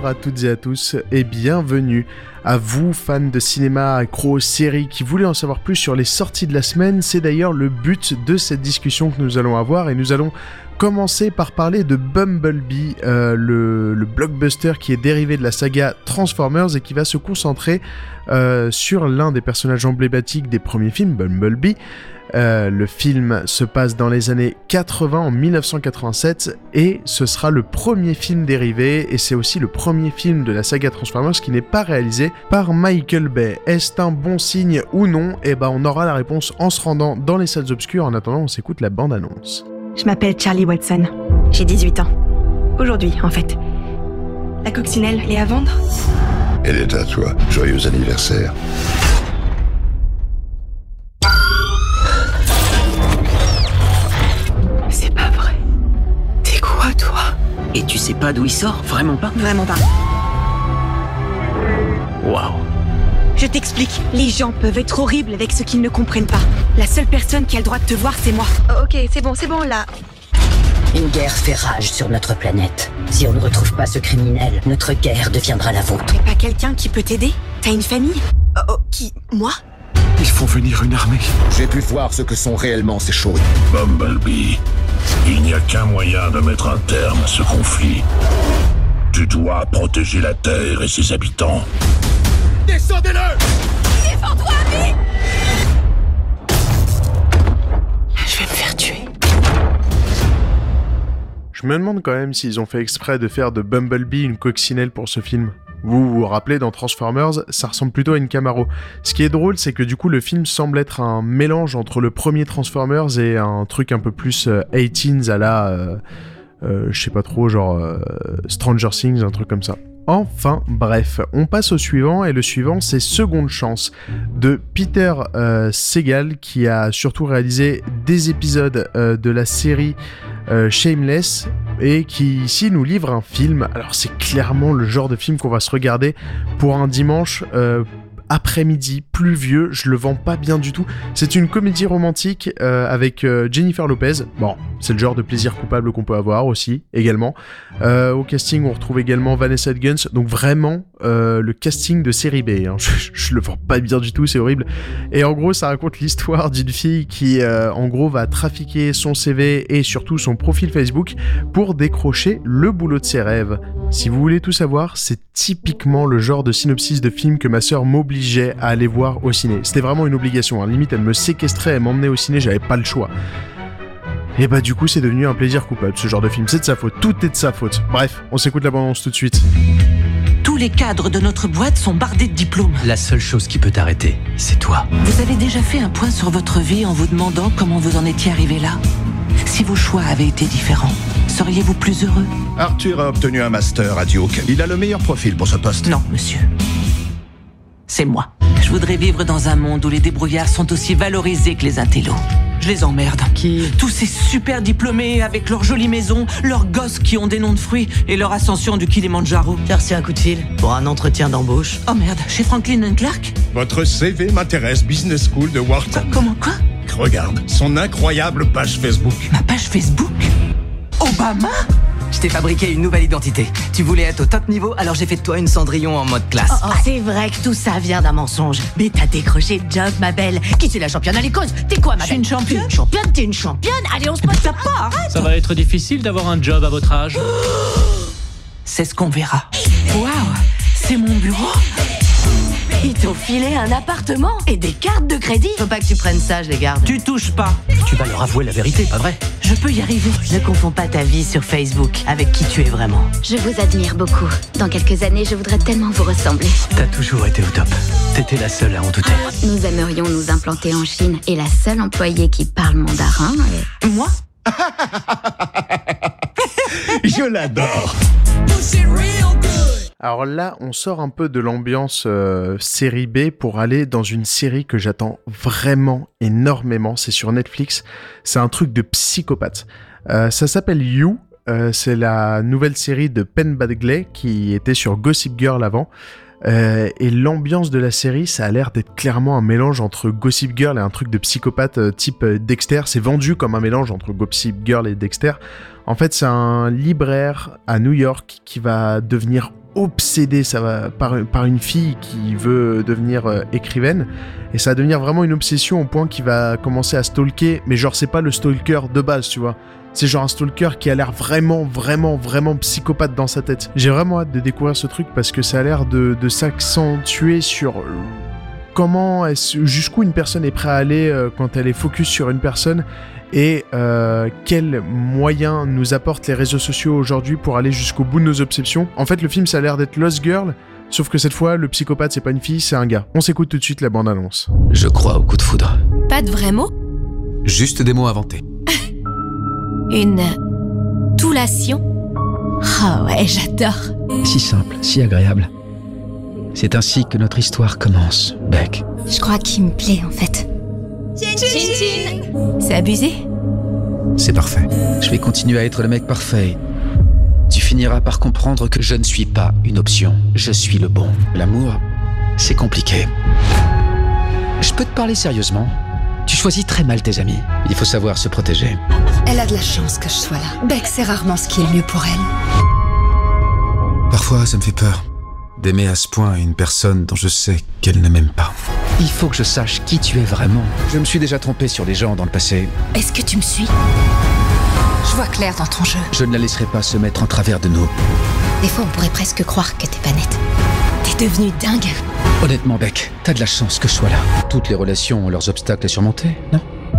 Bonjour à toutes et à tous et bienvenue à vous, fans de cinéma, accros, séries, qui voulaient en savoir plus sur les sorties de la semaine. C'est d'ailleurs le but de cette discussion que nous allons avoir et nous allons commencer par parler de Bumblebee, le blockbuster qui est dérivé de la saga Transformers et qui va se concentrer sur l'un des personnages emblématiques des premiers films, Bumblebee. Le film se passe dans les années 80, en 1987, et ce sera le premier film dérivé, et c'est aussi le premier film de la saga Transformers qui n'est pas réalisé par Michael Bay. Est-ce un bon signe ou non ? Eh ben, on aura la réponse en se rendant dans les salles obscures. En attendant, on s'écoute la bande-annonce. Je m'appelle Charlie Watson. J'ai 18 ans. Aujourd'hui, en fait. La coccinelle, elle est à vendre ? Elle est à toi. Joyeux anniversaire. C'est pas vrai. T'es quoi, toi ? Et tu sais pas d'où il sort ? Vraiment pas ? Vraiment pas. Waouh. Je t'explique. Les gens peuvent être horribles avec ce qu'ils ne comprennent pas. La seule personne qui a le droit de te voir, c'est moi. Oh, ok, c'est bon, là. Une guerre fait rage sur notre planète. Si on ne retrouve pas ce criminel, notre guerre deviendra la vôtre. Y'a pas quelqu'un qui peut t'aider ? T'as une famille ? Qui ? Moi ? Il faut venir une armée. J'ai pu voir ce que sont réellement ces choses. Bumblebee, il n'y a qu'un moyen de mettre un terme à ce conflit. Tu dois protéger la Terre et ses habitants. Descendez-le ! Défends-toi, ami ! Je vais me faire tuer. Je me demande quand même s'ils ont fait exprès de faire de Bumblebee une coccinelle pour ce film. Vous vous rappelez, dans Transformers, ça ressemble plutôt à une Camaro. Ce qui est drôle, c'est que du coup, le film semble être un mélange entre le premier Transformers et un truc un peu plus 18s à la... je sais pas trop, genre Stranger Things, un truc comme ça. Enfin, bref, on passe au suivant, et le suivant, c'est Seconde Chance, de Peter Segal, qui a surtout réalisé des épisodes de la série Shameless, et qui ici nous livre un film. Alors c'est clairement le genre de film qu'on va se regarder pour un dimanche après-midi pluvieux. Je le vends pas bien du tout. C'est une comédie romantique avec Jennifer Lopez. Bon, c'est le genre de plaisir coupable qu'on peut avoir aussi, également. Au casting, on retrouve également Vanessa Hudgens. Donc vraiment, le casting de série B. Hein. Je le vends pas bien du tout, c'est horrible. Et en gros, ça raconte l'histoire d'une fille qui, en gros, va trafiquer son CV et surtout son profil Facebook pour décrocher le boulot de ses rêves. Si vous voulez tout savoir, c'est typiquement le genre de synopsis de film que ma sœur m'obligeait à aller voir au ciné. C'était vraiment une obligation, hein. Limite elle me séquestrait, elle m'emmenait au ciné, j'avais pas le choix. Et bah du coup c'est devenu un plaisir coupable, ce genre de film, c'est de sa faute, tout est de sa faute. Bref, on s'écoute la bande-annonce tout de suite. Tous les cadres de notre boîte sont bardés de diplômes. La seule chose qui peut t'arrêter, c'est toi. Vous avez déjà fait un point sur votre vie en vous demandant comment vous en étiez arrivé là ? Si vos choix avaient été différents, seriez-vous plus heureux ? Arthur a obtenu un master à Duke. Il a le meilleur profil pour ce poste. Non, monsieur. C'est moi. Je voudrais vivre dans un monde où les débrouillards sont aussi valorisés que les intellos. Je les emmerde. Qui ? Tous ces super diplômés avec leurs jolies maisons, leurs gosses qui ont des noms de fruits et leur ascension du Kilimandjaro. J'ai reçu un coup de fil pour un entretien d'embauche. Oh merde, chez Franklin & Clark ? Votre CV m'intéresse, Business School de Wharton. Comment quoi ? Regarde, son incroyable page Facebook. Ma page Facebook ? Obama ? Je t'ai fabriqué une nouvelle identité. Tu voulais être au top niveau, alors j'ai fait de toi une Cendrillon en mode classe. Oh, c'est vrai que tout ça vient d'un mensonge. Mais t'as décroché le job, ma belle. Qui c'est la championne à l'écose ? T'es quoi, ma belle ? Je suis une championne. Championne, t'es une championne ? Allez, on se pose ça pas, arrête ! Ça va être difficile d'avoir un job à votre âge. C'est ce qu'on verra. Waouh, c'est mon bureau. Ils t'ont filé un appartement et des cartes de crédit. Faut pas que tu prennes ça, je les garde. Tu touches pas. Tu vas leur avouer la vérité, pas vrai ? Je peux y arriver. Ne confonds pas ta vie sur Facebook avec qui tu es vraiment. Je vous admire beaucoup. Dans quelques années, je voudrais tellement vous ressembler. T'as toujours été au top. T'étais la seule à en douter. Nous aimerions nous implanter en Chine et la seule employée qui parle mandarin est... Moi ? Je l'adore. Alors là, on sort un peu de l'ambiance série B pour aller dans une série que j'attends vraiment énormément. C'est sur Netflix. C'est un truc de psychopathe. Ça s'appelle You. C'est la nouvelle série de Penn Badgley qui était sur Gossip Girl avant. Et l'ambiance de la série, ça a l'air d'être clairement un mélange entre Gossip Girl et un truc de psychopathe type Dexter. C'est vendu comme un mélange entre Gossip Girl et Dexter. En fait, c'est un libraire à New York qui va devenir obsédé par une fille qui veut devenir écrivaine, et ça va devenir vraiment une obsession au point qu'il va commencer à stalker, mais genre c'est pas le stalker de base, tu vois. C'est genre un stalker qui a l'air vraiment psychopathe dans sa tête. J'ai vraiment hâte de découvrir ce truc parce que ça a l'air de s'accentuer sur jusqu'où une personne est prête à aller quand elle est focus sur une personne et quels moyens nous apportent les réseaux sociaux aujourd'hui pour aller jusqu'au bout de nos obsessions. En fait, le film, ça a l'air d'être Lost Girl, sauf que cette fois, le psychopathe, c'est pas une fille, c'est un gars. On s'écoute tout de suite la bande-annonce. Je crois au coup de foudre. Pas de vrais mots ? Juste des mots inventés. Une toulation ? Oh ouais, j'adore. Si simple, si agréable. C'est ainsi que notre histoire commence, Beck. Je crois qu'il me plaît, en fait. Chin. C'est abusé ? C'est parfait. Je vais continuer à être le mec parfait. Tu finiras par comprendre que je ne suis pas une option. Je suis le bon. L'amour, c'est compliqué. Je peux te parler sérieusement ? Tu choisis très mal tes amis. Il faut savoir se protéger. Elle a de la chance que je sois là. Beck, c'est rarement ce qui est le mieux pour elle. Parfois, ça me fait peur d'aimer à ce point une personne dont je sais qu'elle ne m'aime pas. Il faut que je sache qui tu es vraiment. Je me suis déjà trompé sur des gens dans le passé. Est-ce que tu me suis ? Je vois clair dans ton jeu. Je ne la laisserai pas se mettre en travers de nous. Des fois, on pourrait presque croire que t'es pas nette. T'es devenue dingue. Honnêtement, Beck, t'as de la chance que je sois là. Toutes les relations ont leurs obstacles à surmonter, non ?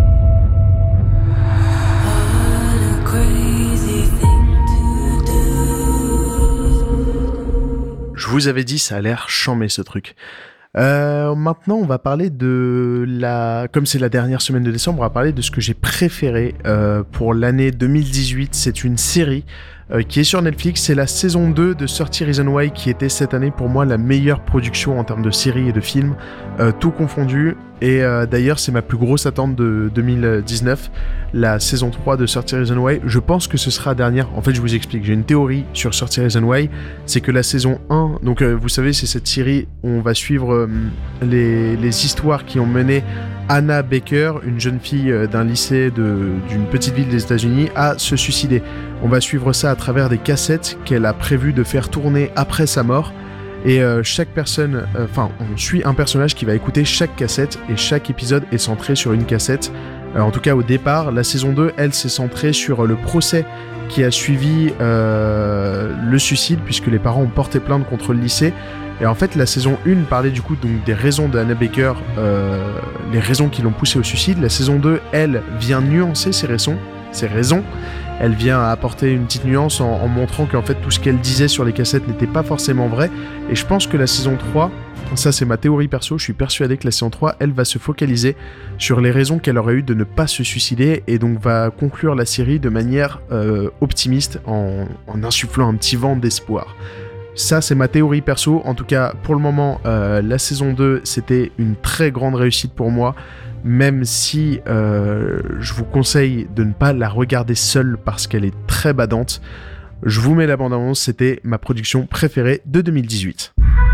Je vous avais dit, ça a l'air chambé ce truc. Maintenant, on va parler comme c'est la dernière semaine de décembre, on va parler de ce que j'ai préféré pour l'année 2018. C'est une série qui est sur Netflix. C'est la saison 2 de 30 Reasons Why qui était cette année pour moi la meilleure production en termes de séries et de films, tout confondu. Et d'ailleurs, c'est ma plus grosse attente de 2019, la saison 3 de 30 Reasons Why. Je pense que ce sera la dernière. En fait, je vous explique. J'ai une théorie sur 30 Reasons Why. C'est que la saison 1, donc vous savez, c'est cette série où on va suivre les histoires qui ont mené Hannah Baker, une jeune fille d'un lycée d'une petite ville des États-Unis, à se suicider. On va suivre ça à travers des cassettes qu'elle a prévu de faire tourner après sa mort. Et chaque personne, on suit un personnage qui va écouter chaque cassette et chaque épisode est centré sur une cassette. En tout cas au départ, la saison 2, elle s'est centrée sur le procès qui a suivi le suicide puisque les parents ont porté plainte contre le lycée. Et en fait, la saison 1 parlait du coup donc des raisons de Hannah Baker, les raisons qui l'ont poussée au suicide. La saison 2, elle, vient nuancer ces raisons. Elle vient apporter une petite nuance en montrant qu'en fait tout ce qu'elle disait sur les cassettes n'était pas forcément vrai. Et je pense que la saison 3, ça c'est ma théorie perso, je suis persuadé que la saison 3, elle va se focaliser sur les raisons qu'elle aurait eu de ne pas se suicider et donc va conclure la série de manière optimiste en insufflant un petit vent d'espoir. Ça, c'est ma théorie perso. En tout cas, pour le moment, la saison 2, c'était une très grande réussite pour moi. Même si je vous conseille de ne pas la regarder seule parce qu'elle est très badante. Je vous mets la bande-annonce, c'était ma production préférée de 2018.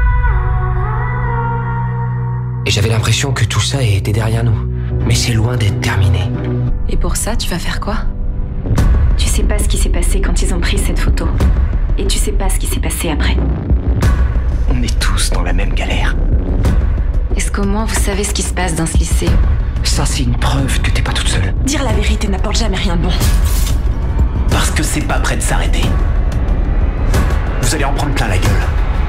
Et j'avais l'impression que tout ça était derrière nous. Mais c'est loin d'être terminé. Et pour ça, tu vas faire quoi ? Tu sais pas ce qui s'est passé quand ils ont pris cette photo. Et tu sais pas ce qui s'est passé après. On est tous dans la même galère. Est-ce qu'au moins vous savez ce qui se passe dans ce lycée ? Ça, c'est une preuve que t'es pas toute seule. Dire la vérité n'apporte jamais rien de bon. Parce que c'est pas prêt de s'arrêter. Vous allez en prendre plein la gueule.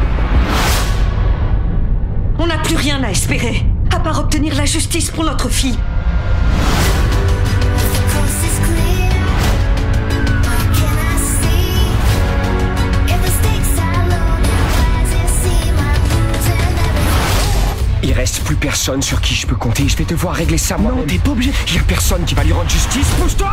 On n'a plus rien à espérer, à part obtenir la justice pour notre fille. Il reste plus personne sur qui je peux compter. Je vais devoir régler ça moi. Non, t'es pas obligé. Y a personne qui va lui rendre justice. Pousse-toi!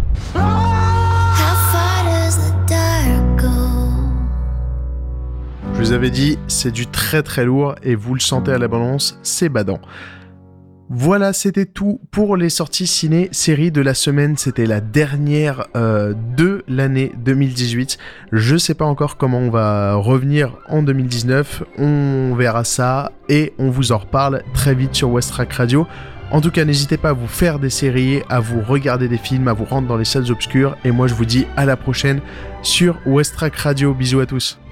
Je vous avais dit, c'est du très très lourd et vous le sentez à la balance, c'est badant. Voilà, c'était tout pour les sorties ciné-séries de la semaine. C'était la dernière de l'année 2018. Je sais pas encore comment on va revenir en 2019. On verra ça et on vous en reparle très vite sur West Track Radio. En tout cas, n'hésitez pas à vous faire des séries, à vous regarder des films, à vous rendre dans les salles obscures. Et moi, je vous dis à la prochaine sur West Track Radio. Bisous à tous.